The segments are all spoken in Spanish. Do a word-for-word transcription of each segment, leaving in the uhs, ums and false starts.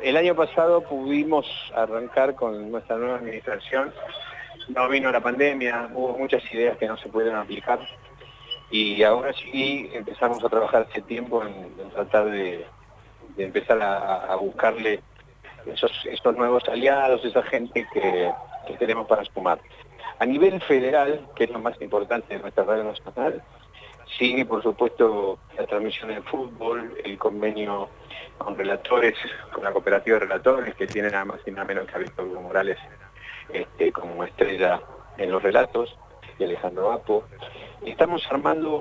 el año pasado pudimos arrancar con nuestra nueva administración. No vino la pandemia, hubo muchas ideas que no se pudieron aplicar y ahora sí empezamos a trabajar hace tiempo en, en tratar de, de empezar a, a buscarle esos, esos nuevos aliados, esa gente que, que tenemos para sumar. A nivel federal, que es lo más importante de nuestra radio nacional, sigue por supuesto la transmisión del fútbol, el convenio con relatores, con la cooperativa de relatores, que tienen nada más y nada menos que a Víctor Hugo Morales este, como estrella en los relatos, y Alejandro Apo. Estamos armando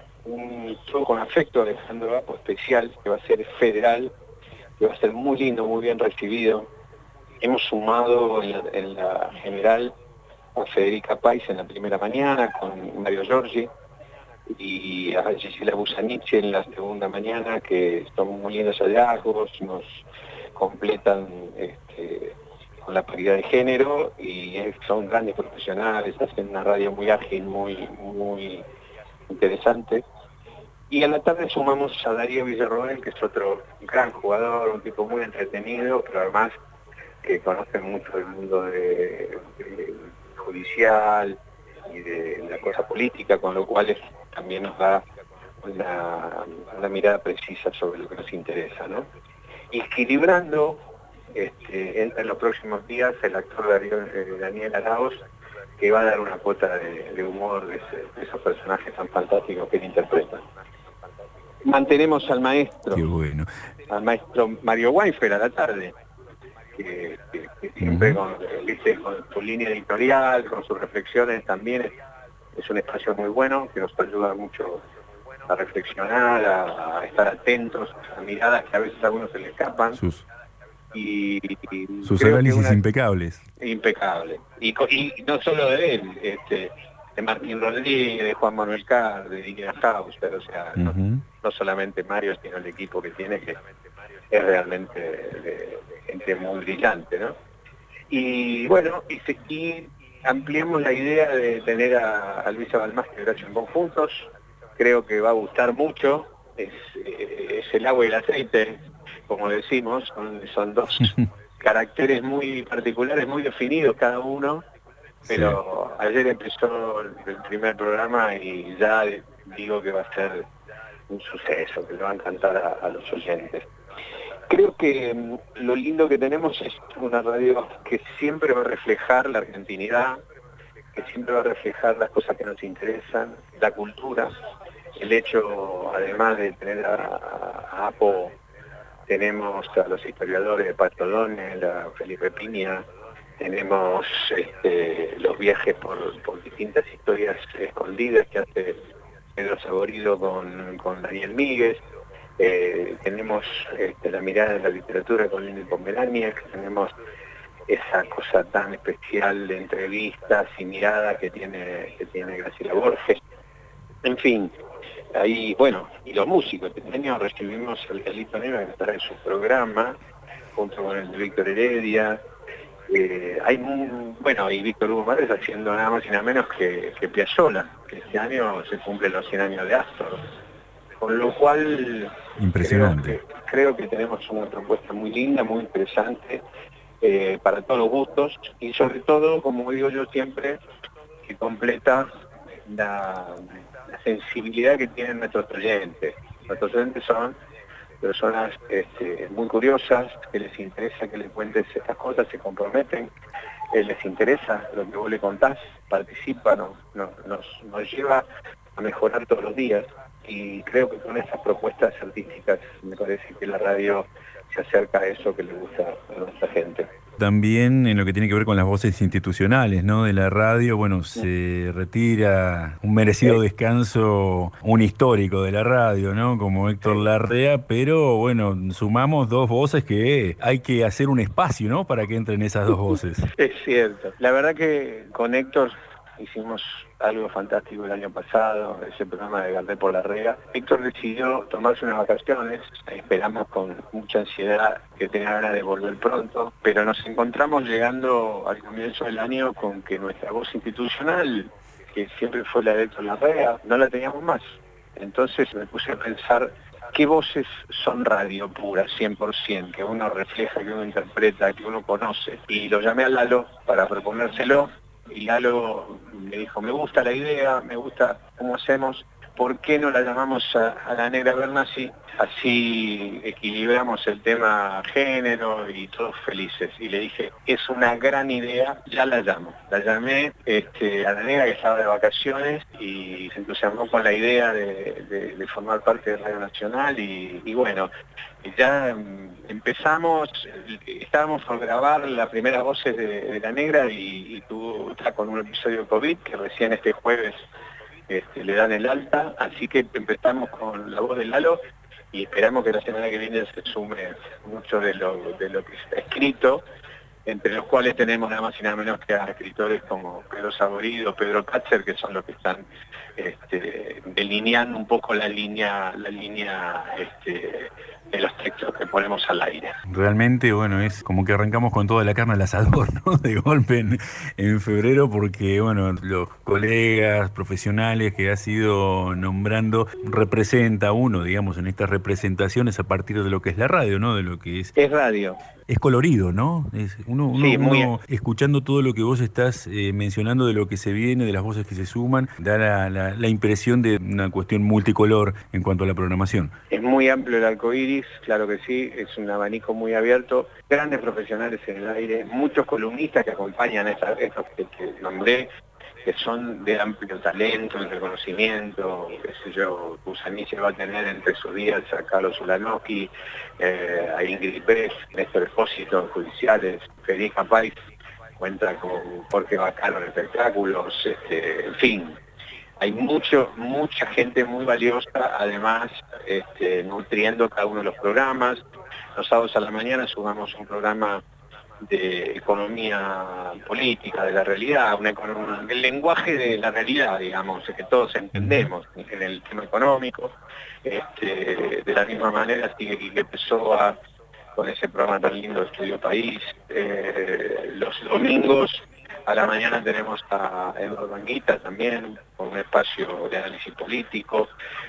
un show con afecto a Alejandro Apo especial, que va a ser federal, que va a ser muy lindo, muy bien recibido. Hemos sumado en la, en la general a Federica Pais en la primera mañana, con Mario Giorgi, y a Gisela Busanichi en la segunda mañana, que son muy lindos hallazgos, nos completan este, con la paridad de género, y son grandes profesionales, hacen una radio muy ágil, muy, muy interesante. Y a la tarde sumamos a Darío Villarroel, que es otro gran jugador, un tipo muy entretenido, pero además que conoce mucho el mundo de, de judicial y de la cosa política, con lo cual es, también nos da una, una mirada precisa sobre lo que nos interesa, ¿no? Equilibrando, este, entra en los próximos días el actor Darío, eh, Daniel Arauz, que va a dar una cuota de, de humor de, ese, de esos personajes tan fantásticos que él interpreta. Mantenemos al maestro, Qué bueno. al maestro Mario Weinfeld a la tarde, que, que, que siempre uh-huh. con, ¿viste? Con su línea editorial, con sus reflexiones también es, es un espacio muy bueno que nos ayuda mucho a reflexionar, a, a estar atentos a miradas que a veces a algunos se le escapan. Sus, y, y sus análisis una, impecables. Impecable. Y, y no solo de él, este, de Martín Rodríguez, de Juan Manuel Carr, de Diana Hauser, o sea, uh-huh. no, no solamente Mario, sino el equipo que tiene, que es realmente de, de gente muy brillante, ¿no? Y bueno, y, y ampliemos la idea de tener a, a Luisa Balmás y Horacio en conjuntos. Creo que va a gustar mucho, es, es el agua y el aceite, como decimos, son, son dos caracteres muy particulares, muy definidos cada uno, pero sí. Ayer empezó el, el primer programa y ya digo que va a ser un suceso, que le va a encantar a, a los oyentes. Creo que um, lo lindo que tenemos es una radio que siempre va a reflejar la argentinidad, que siempre va a reflejar las cosas que nos interesan, la cultura, el hecho, además de tener a, a Apo, tenemos a los historiadores de Pato Donel, a Felipe Piña, tenemos este, los viajes por, por distintas historias escondidas que hace Pedro Saborido con, con Daniel Míguez, eh, tenemos este, la mirada de la literatura con Lili Pomeraniec, tenemos esa cosa tan especial de entrevistas y mirada que tiene, que tiene Graciela Borges, en fin. Ahí, bueno, y los músicos, este año recibimos al Galito Neva, que estará en su programa, junto con el de Víctor Heredia. Eh, hay un, bueno, y Víctor Hugo Morales haciendo nada más y nada menos que, que Piazzolla, que este año se cumplen los cien años de Astor. Con lo cual, impresionante. Creo que, creo que tenemos una propuesta muy linda, muy interesante, eh, para todos los gustos, y sobre todo, como digo yo siempre, que completa la... la sensibilidad que tienen nuestros oyentes. Nuestros oyentes son personas este, muy curiosas, que les interesa que les cuentes estas cosas, se comprometen, eh, les interesa lo que vos le contás, participan, no, no, nos, nos lleva a mejorar todos los días, y creo que con estas propuestas artísticas me parece que la radio se acerca a eso que le gusta a nuestra gente. También en lo que tiene que ver con las voces institucionales, ¿no? De la radio, bueno, se retira un merecido descanso, un histórico de la radio, ¿no? Como Héctor Larrea, pero bueno, sumamos dos voces que hay que hacer un espacio, ¿no? Para que entren esas dos voces. Es cierto. La verdad que con Héctor hicimos algo fantástico el año pasado, ese programa de Gardel por Larrea. Héctor decidió tomarse unas vacaciones, esperamos con mucha ansiedad que tenga ganas de volver pronto, pero nos encontramos llegando al comienzo del año con que nuestra voz institucional, que siempre fue la de Héctor Larrea, no la teníamos más. Entonces me puse a pensar qué voces son radio pura, cien por ciento, que uno refleja, que uno interpreta, que uno conoce. Y lo llamé a Lalo para proponérselo, y Lalo me dijo, me gusta la idea, me gusta cómo hacemos, ¿por qué no la llamamos a, a la Negra Bernasi? Así equilibramos el tema género y todos felices. Y le dije, es una gran idea, ya la llamo. La llamé este, a la Negra, que estaba de vacaciones, y se entusiasmó con la idea de, de, de formar parte de Radio Nacional, y, y bueno, ya empezamos, estábamos por grabar las primeras voces de, de la Negra, y, y tuvo, está con un episodio de COVID que recién este jueves este, le dan el alta, así que empezamos con la voz de Lalo, y esperamos que la semana que viene se sume mucho de lo, de lo que está escrito, entre los cuales tenemos nada más y nada menos que a escritores como Pedro Saborido, Pedro Katzer, que son los que están este, delineando un poco la línea, la línea este, de los textos que ponemos al aire. Realmente, bueno, es como que arrancamos con toda la carne al asador, ¿no? De golpe en, en febrero, porque, bueno, los colegas profesionales que has ido nombrando representa uno, digamos, en estas representaciones a partir de lo que es la radio, ¿no? De lo que es... Es radio. Es colorido, ¿no? Es uno, uno, sí, muy uno escuchando todo lo que vos estás eh, mencionando de lo que se viene, de las voces que se suman, da la, la, la impresión de una cuestión multicolor en cuanto a la programación. Es muy amplio el arco iris, claro que sí, es un abanico muy abierto, grandes profesionales en el aire, muchos columnistas que acompañan a estos que, que nombré, que son de amplio talento, de reconocimiento, qué sé yo, Busanice va a tener entre sus días a Carlos Ulanowski, eh, a Ingrid Pérez, Néstor Espósito, judiciales, Federica Pais, cuenta con Jorge Bacano en espectáculos, este, en fin, hay mucho, mucha gente muy valiosa, además este, nutriendo cada uno de los programas. Los sábados a la mañana sumamos un programa de economía política, de la realidad, una economía, el lenguaje de la realidad, digamos, que todos entendemos en el tema económico. Este, de la misma manera sigue Quique Pessoa con ese programa tan lindo de Estudio País. Eh, los domingos a la mañana tenemos a Eduardo Anguita también, con un espacio de análisis político.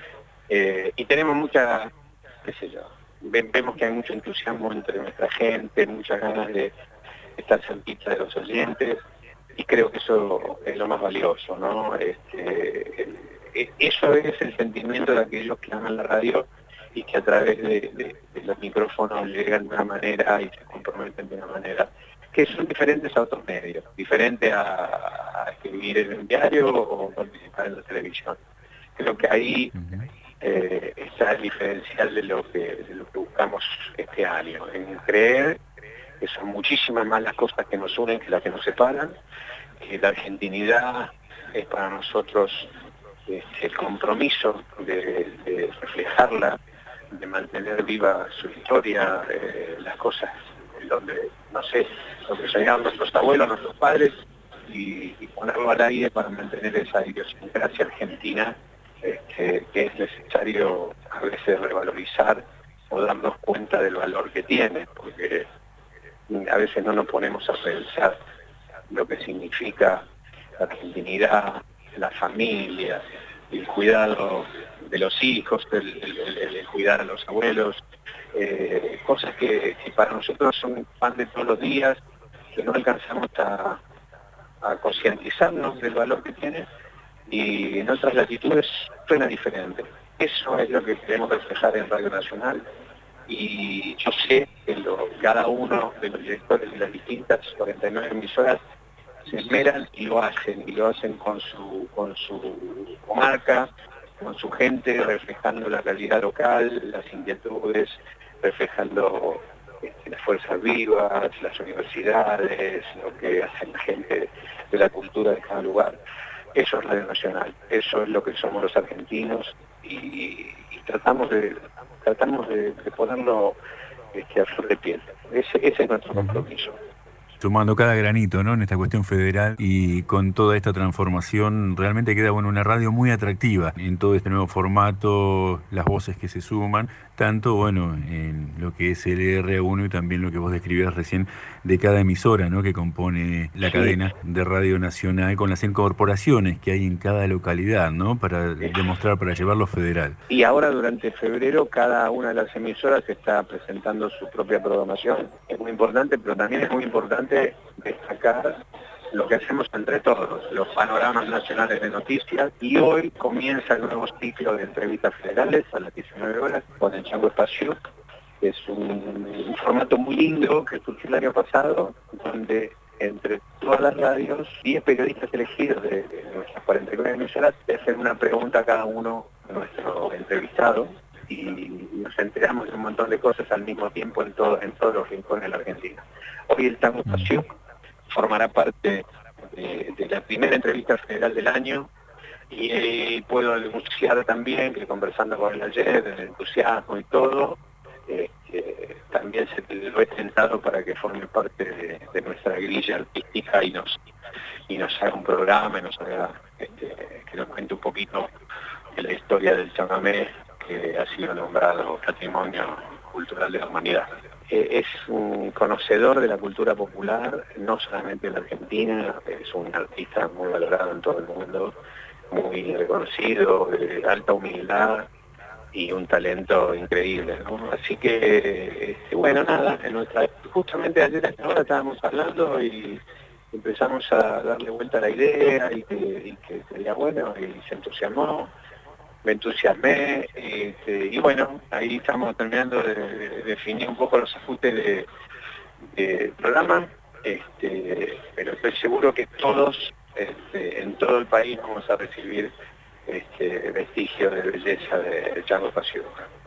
Eh, y tenemos mucha, qué sé yo, vemos que hay mucho entusiasmo entre nuestra gente, muchas ganas de estar cerquita de los oyentes, y creo que eso es lo más valioso, ¿no? Este, eso es el sentimiento de aquellos que aman la radio y que a través de, de, de los micrófonos llegan de una manera y se comprometen de una manera que son diferentes a otros medios, diferente a, a escribir en un diario o participar en la televisión. Creo que ahí Eh, está el diferencial de lo que de lo que buscamos este año, en creer que son muchísimas más las cosas que nos unen que las que nos separan, que la argentinidad es para nosotros este, el compromiso de, de reflejarla, de mantener viva su historia, eh, las cosas donde, no sé, lo que soñaban nuestros abuelos, nuestros padres, y, y ponerlo al aire para mantener esa idiosincrasia argentina. Este, que es necesario a veces revalorizar o darnos cuenta del valor que tiene, porque a veces no nos ponemos a pensar lo que significa la argentinidad, la familia, el cuidado de los hijos, el, el, el, el cuidar a los abuelos, eh, cosas que, que para nosotros son pan de todos los días, que no alcanzamos a, a concientizarnos del valor que tiene, y en otras latitudes suena diferente. Eso es lo que queremos reflejar en Radio Nacional, y yo sé que lo, cada uno de los directores de las distintas cuarenta y nueve emisoras se esmeran y lo hacen, y lo hacen con su, con su comarca, con su gente, reflejando la realidad local, las inquietudes, reflejando este, las fuerzas vivas, las universidades, lo que hace la gente de la cultura de cada lugar. Eso es Radio Nacional, eso es lo que somos los argentinos, y, y tratamos de tratamos de, de ponerlo este, a flor de piel. Ese, ese es nuestro compromiso. Tomando cada granito, ¿no?, en esta cuestión federal, y con toda esta transformación realmente queda, bueno, una radio muy atractiva en todo este nuevo formato, las voces que se suman, tanto, bueno, en lo que es el R uno y también lo que vos describías recién de cada emisora, ¿no?, que compone la Sí, cadena de Radio Nacional, con las incorporaciones que hay en cada localidad, ¿no?, para demostrar, para llevarlo federal. y ahora durante febrero cada una de las emisoras está presentando su propia programación. Es muy importante, pero también es muy importante destacar lo que hacemos entre todos, los panoramas nacionales de noticias, y hoy comienza el nuevo ciclo de entrevistas federales a las diecinueve horas con el Chango Espacio, que es un, un formato muy lindo que surgió el año pasado, donde entre todas las radios, diez periodistas elegidos de, de nuestras cuarenta y nueve emisoras le hacen una pregunta a cada uno de nuestro entrevistado, y nos enteramos de un montón de cosas al mismo tiempo en, todo, en todos los rincones de la Argentina. Hoy el Chango Espacio formará parte de, de la primera entrevista federal del año, y eh, puedo anunciar también que, conversando con él ayer, el entusiasmo y todo, eh, eh, también se lo he tentado para que forme parte de, de nuestra grilla artística y nos y nos haga un programa, y nos haga, este, que nos cuente un poquito de la historia del chamamé, que ha sido nombrado Patrimonio Cultural de la Humanidad. Eh, es un conocedor de la cultura popular, no solamente en la Argentina, es un artista muy valorado en todo el mundo, muy reconocido, de alta humildad y un talento increíble, ¿no? Así que, este, bueno, nada, en nuestra, justamente ayer a esta hora estábamos hablando y empezamos a darle vuelta a la idea, y que, y que sería bueno, y se entusiasmó, me entusiasmé, este, y bueno, ahí estamos terminando de, de definir un poco los ajustes de, de programa, este, pero estoy seguro que todos, este, en todo el país, vamos a recibir este vestigio de belleza de Chango Espacio.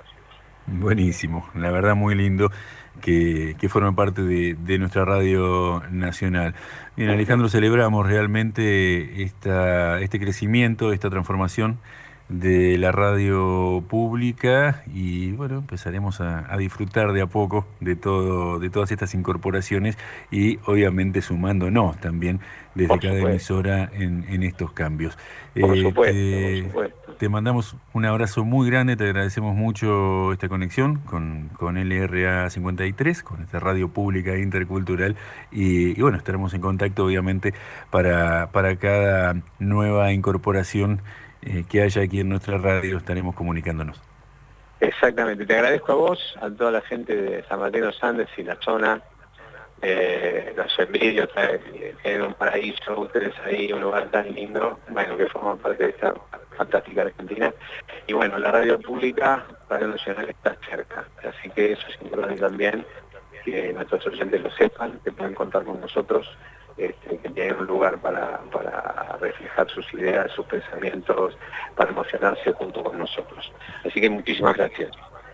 Buenísimo, la verdad muy lindo que, que forma parte de, de nuestra radio nacional. Bien, Alejandro, celebramos realmente esta, este crecimiento, esta transformación de la radio pública, y bueno, empezaremos a, a disfrutar de a poco de todo, de todas estas incorporaciones, y obviamente sumándonos también desde Por cada supuesto, emisora en, en estos cambios. por Eh, supuesto, por te, supuesto. te mandamos un abrazo muy grande, te agradecemos mucho esta conexión con, con L R A cincuenta y tres, con esta radio pública intercultural, y, y bueno, estaremos en contacto obviamente para, para cada nueva incorporación eh, que haya aquí en nuestra radio, estaremos comunicándonos. Exactamente, te agradezco a vos, a toda la gente de San Martín de los Andes y la zona, eh, los envidios, tienen un paraíso, ustedes ahí, un lugar tan lindo, bueno, que forman parte de esta fantástica Argentina, y bueno, la radio pública, Radio Nacional, está cerca, así que eso es importante también, que nuestros oyentes lo sepan, que pueden contar con nosotros, este, que tienen un lugar para, para reflejar sus ideas, sus pensamientos, para emocionarse junto con nosotros. Así que muchísimas gracias.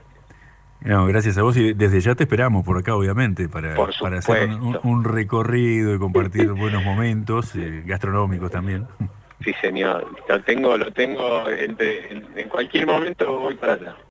No, gracias a vos, y desde ya te esperamos por acá, obviamente, para, Por para hacer un, un- supuesto. un recorrido y compartir buenos momentos, eh, gastronómicos también. Sí, señor. Lo tengo, lo tengo entre, en, en cualquier momento voy para allá.